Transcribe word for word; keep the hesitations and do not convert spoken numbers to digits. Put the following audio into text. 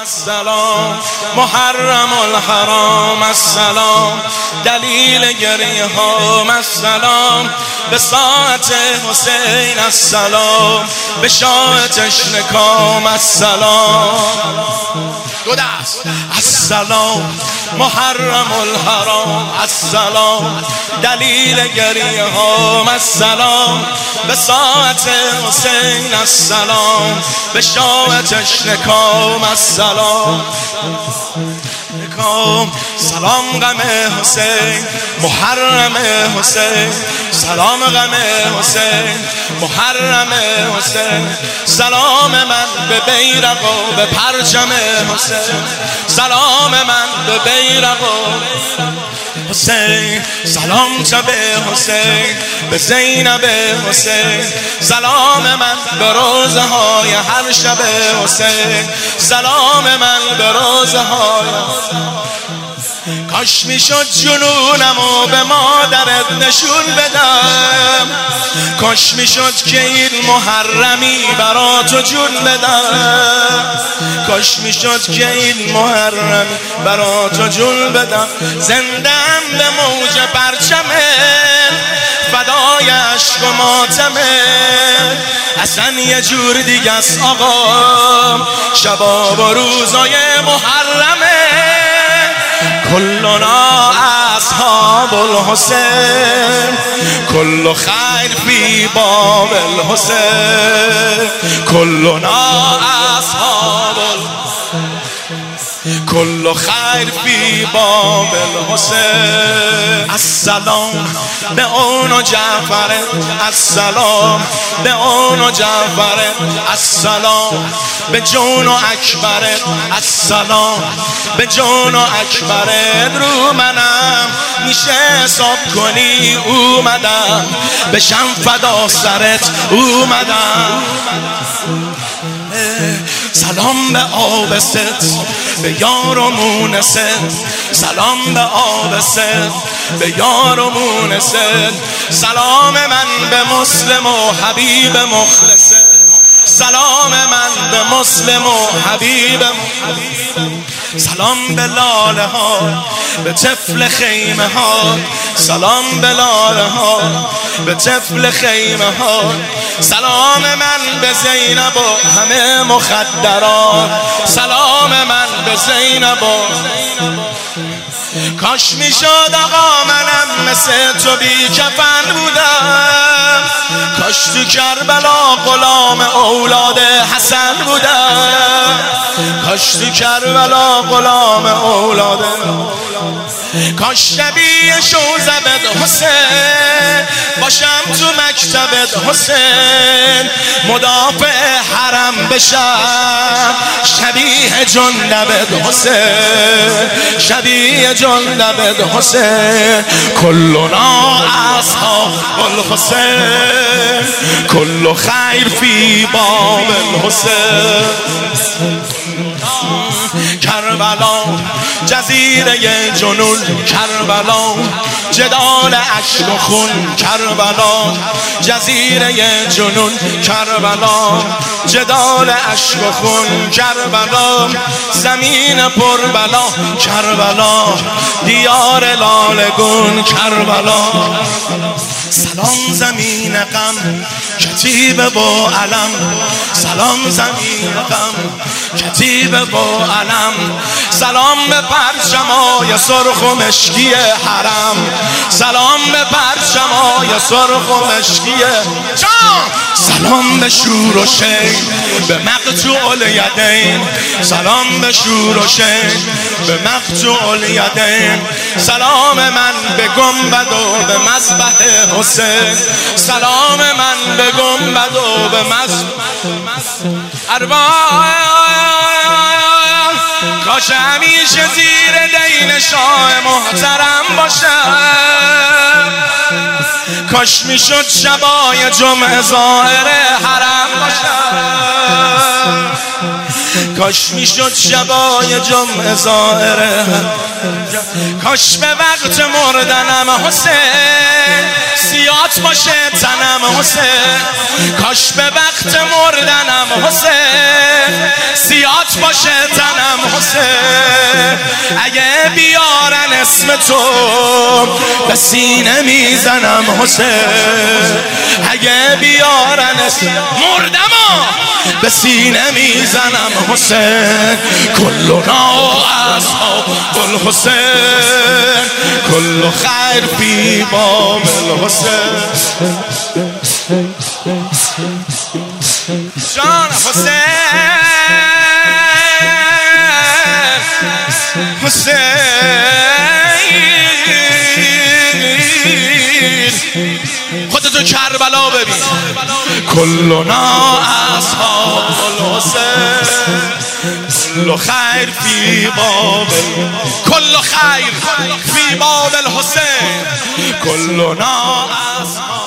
السلام محرم الحرام السلام دلیل گریه هام السلام به ساعت حسین السلام به شاه تشنه کام السلام دو دست السلام محرم الحرام السلام دلیل گریه هام السلام به ساعت حسین السلام به شاه تشنه کام السلام سلام غم حسین محرم حسین سلام غم حسین محرم حسین سلام من به بیرق و به پرچم حسین سلام من به بیرق و حسین سلام شب حسین به زینب حسین سلام من به روزه های هر شب حسین سلام من به روزه های کاش میشد جنونمو به مادرت نشون بدم کاش میشد که این محرمی برا تو جون بدم کاش میشد که این محرمی برا تو جون بدم زندم به موج پرچمه فدای عشق و ماتمه اصلا یه جور دیگه است آقا شباب و روزای محرمه کلنا اصحاب الحسین کل خیر فی باب الحسین کلنا اصحاب کل خیر فی باب الحسین السلام به اون و جعفر السلام به اون و جعفر السلام به جون و اکبر السلام به جون و اکبر رو منم میشه حساب کنی اومدم بشم فدا سرت اومدم سلام به آب ست به یار و مونست سلام به آب ست به یار و مونست سلام من به مسلم و حبیب مخلص سلام من به مسلم و حبیب سلام به لاله ها به طفل خیمه ها سلام به لاله ها به طفل خیمه ها سلام من به زینب و همه مخدرات سلام من به زینب و کاش میشد آقا منم مثل تو بی کفن بودم کاش تو کربلا غلام اولاد حسن بودم کاش تو کربلا غلام اولاد کاش شبیه شوزبت حسین باشم تو مکتبت حسین مدافع حرم بشم شبیه جندبت حسین شبیه جندبت حسین کلنا اصحاب الحسین کل خیر فی باب الحسین کربلا جزیره جنون کربلا جدال عشق و خون کربلا جزیره جنون کربلا جدال عشق و خون کربلا زمین پربلا کربلا دیار لالگون کربلا سلام زمین غم کتیبه با علم سلام زمین غم کتیبه با علم سلام به پرچمای سرخ و مشکی حرم سلام به پرچمای سرخ و مشکی جان سلام به شور و شین به مقطوع الیدین سلام به شور و شین به مقطوع الیدین سلام من به گنبد و به مذبح حسین سلام من به گنبد و به مذبح ارواح کاش همیشه زیر دین شاه محترم باشم کاش میشد شبای جمعه ظاهر حرم باشم کاش میشد شبای جمعه ظاهر کاش به وقت مردنم حسین سیات باشه تنم حسین کاش به وقت مردنم حسین سیات باشه تنم حسین. اگه بیارن اسم تو به سینه میزنم حسین. اگه بیارن اسم مردما به سینه میزنم حسین. کلنا اصحاب الحسین، کل خیر فی باب الحسین. جان حسین حسین خودتو کربلا ببین. کلنا اصحاب الحسین، کل خیر فی باب کل خیر فی باب الحسین. کلنا اصحاب